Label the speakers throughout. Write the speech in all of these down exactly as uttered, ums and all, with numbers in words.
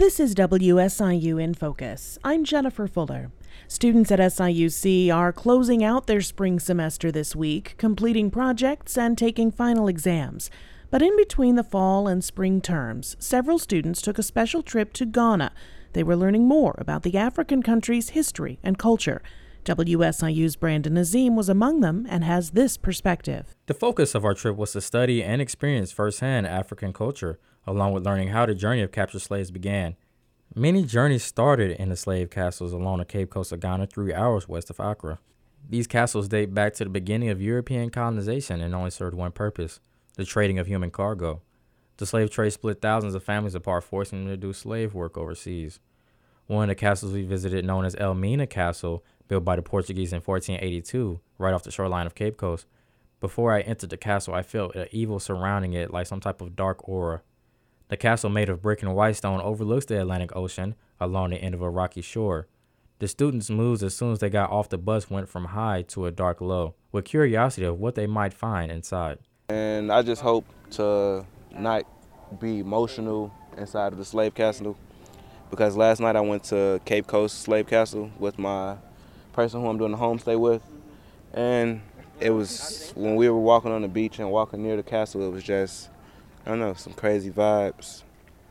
Speaker 1: This is W S I U In Focus. I'm Jennifer Fuller. Students at S I U C are closing out their spring semester this week, completing projects and taking final exams. But in between the fall and spring terms, several students took a special trip to Ghana. They were learning more about the African country's history and culture. W S I U's Brandon Nazim was among them and has this perspective.
Speaker 2: The focus of our trip was to study and experience firsthand African culture, along with learning how the journey of captured slaves began. Many journeys started in the slave castles along the Cape Coast of Ghana, three hours west of Accra. These castles date back to the beginning of European colonization and only served one purpose: the trading of human cargo. The slave trade split thousands of families apart, forcing them to do slave work overseas. One of the castles we visited, known as Elmina Castle, built by the Portuguese in fourteen eighty-two, right off the shoreline of Cape Coast. Before I entered the castle, I felt an evil surrounding it, like some type of dark aura. The castle, made of brick and white stone, overlooks the Atlantic Ocean along the end of a rocky shore. The students' moods as soon as they got off the bus went from high to a dark low, with curiosity of what they might find inside.
Speaker 3: And I just hope to not be emotional inside of the slave castle, because last night I went to Cape Coast Slave Castle with my person who I'm doing the homestay with, and it was, when we were walking on the beach and walking near the castle, it was just, I don't know, some crazy vibes,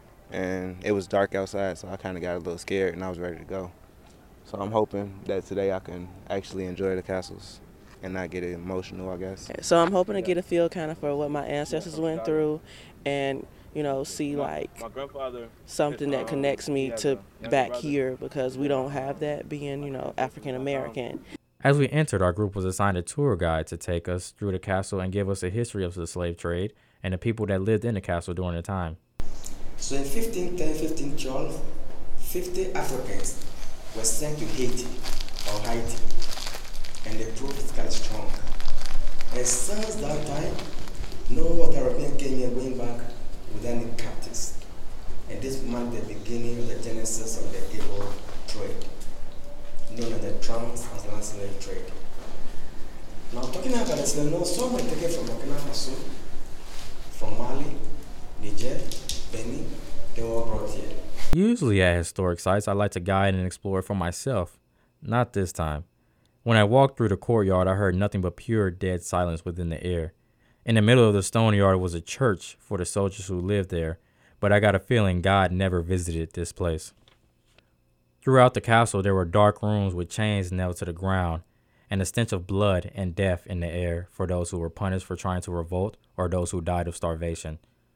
Speaker 3: and it was dark outside, so I kind of got a little scared and I was ready to go. So I'm hoping that today I can actually enjoy the castles and not get emotional, I guess.
Speaker 4: So I'm hoping to get a feel kind of for what my ancestors went through, and you know, see like something that connects me to back here, because we don't have that being, you know, African American.
Speaker 2: As we entered, our group was assigned a tour guide to take us through the castle and give us a history of the slave trade and the people that lived in the castle during the time.
Speaker 5: So in fifteen ten, fifteen twelve, fifty Africans were sent to Haiti or Haiti, and they proved physically strong. And since that time, no other European came here going back with any captives. And this marked the beginning of the genesis of the evil trade, known as the transatlantic slave trade. Now, talking about the slave, no, some were taken from Burkina Faso, from Mali, Niger, Benin, they were brought here.
Speaker 2: Usually at historic sites, I like to guide and explore for myself. Not this time. When I walked through the courtyard, I heard nothing but pure dead silence within the air. In the middle of the stone yard was a church for the soldiers who lived there, but I got a feeling God never visited this place. Throughout the castle, there were dark rooms with chains nailed to the ground, and a stench of blood and death in the air for those who were punished for trying to revolt or those who died of starvation.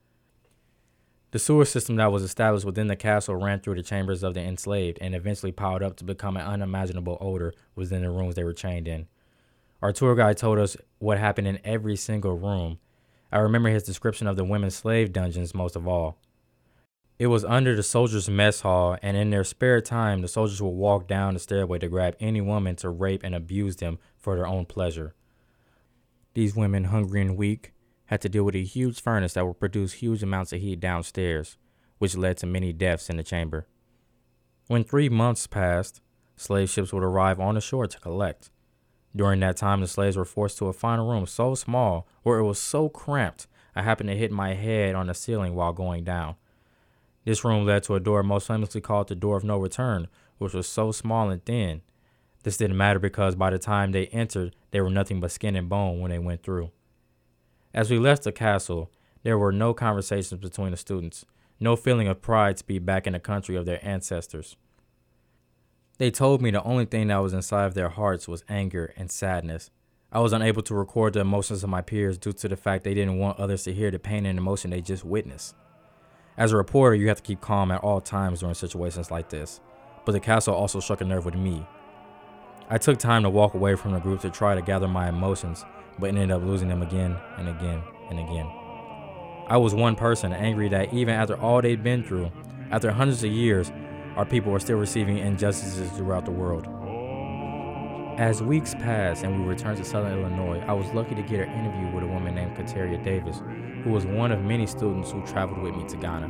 Speaker 2: The sewer system that was established within the castle ran through the chambers of the enslaved and eventually piled up to become an unimaginable odor within the rooms they were chained in. Our tour guide told us what happened in every single room. I remember his description of the women's slave dungeons most of all. It was under the soldiers' mess hall, and in their spare time, the soldiers would walk down the stairway to grab any woman to rape and abuse them for their own pleasure. These women, hungry and weak, had to deal with a huge furnace that would produce huge amounts of heat downstairs, which led to many deaths in the chamber. When three months passed, slave ships would arrive on the shore to collect. During that time, the slaves were forced to a final room so small, or it was so cramped, I happened to hit my head on the ceiling while going down. This room led to a door most famously called the Door of No Return, which was so small and thin. This didn't matter because by the time they entered, they were nothing but skin and bone when they went through. As we left the castle, there were no conversations between the students, no feeling of pride to be back in the country of their ancestors. They told me the only thing that was inside of their hearts was anger and sadness. I was unable to record the emotions of my peers due to the fact they didn't want others to hear the pain and emotion they just witnessed. As a reporter, you have to keep calm at all times during situations like this, but the castle also struck a nerve with me. I took time to walk away from the group to try to gather my emotions, but ended up losing them again and again and again. I was one person, angry that even after all they'd been through, after hundreds of years, our people were still receiving injustices throughout the world. As weeks passed and we returned to Southern Illinois, I was lucky to get an interview with a woman named Kateria Davis, who was one of many students who traveled with me to Ghana.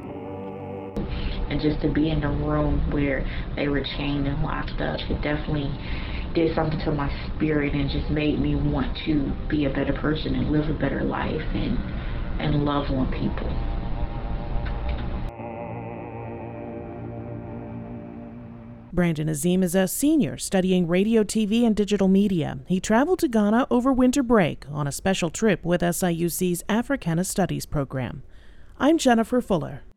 Speaker 6: And just to be in the room where they were chained and locked up, it definitely did something to my spirit and just made me want to be a better person and live a better life and, and love on people.
Speaker 1: Brandon Azim is a senior studying radio, T V, and digital media. He traveled to Ghana over winter break on a special trip with S I U C's Africana Studies program. I'm Jennifer Fuller.